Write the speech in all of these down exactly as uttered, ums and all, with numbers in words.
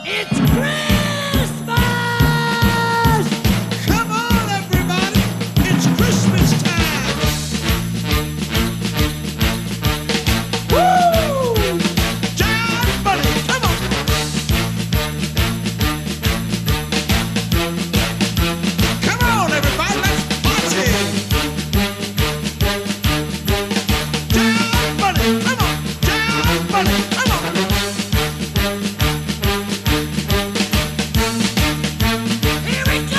It's Christmas! Come on, everybody, it's Christmas time. Woo! John Bunny, come on. Come on, everybody, let's party. John Bunny, come on. John Bunny, come on. Here we go!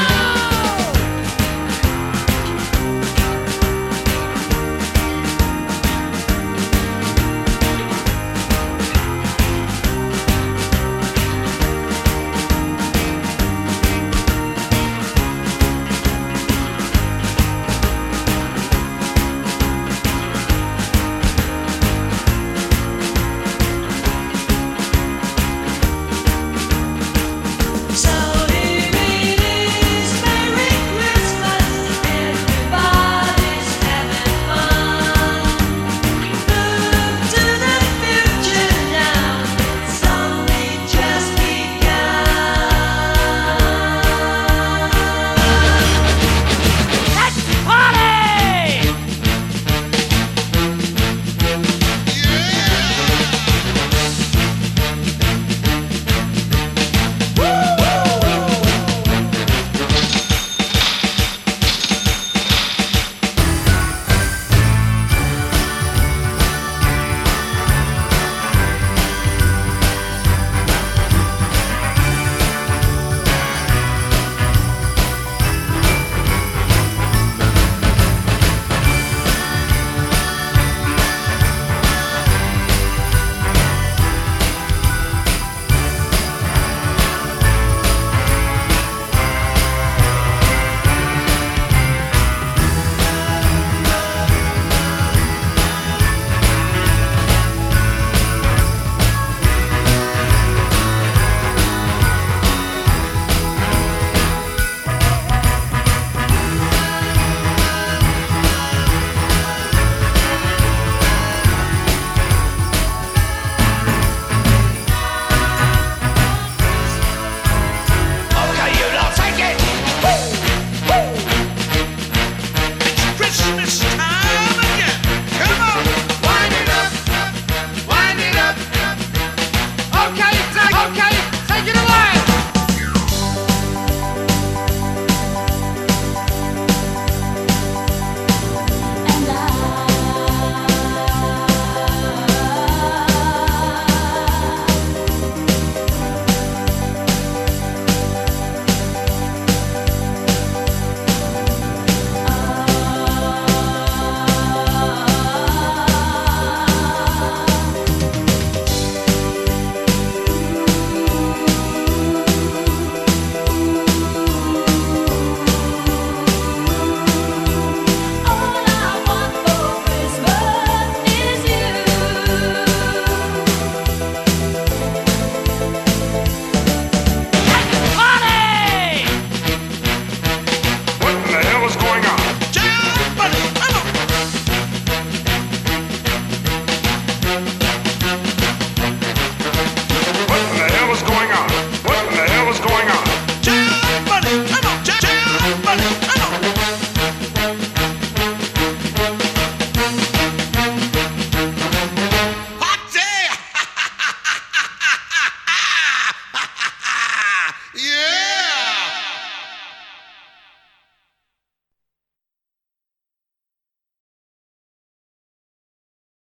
So here it is, Merry Christmas, everybody's having fun. Look to the future now, it's only just begun. Let's party! Okay, you lot, take it. Woo! Woo! It's Christmas time again. Come on, wind it up, wind it up. Okay, take, okay, take it away. And all I want for Christmas is you. Party! What in the hell is going on? John Bunny, come on. What in the hell is going on? What in the hell is going on? John Bunny, come on. John Bunny.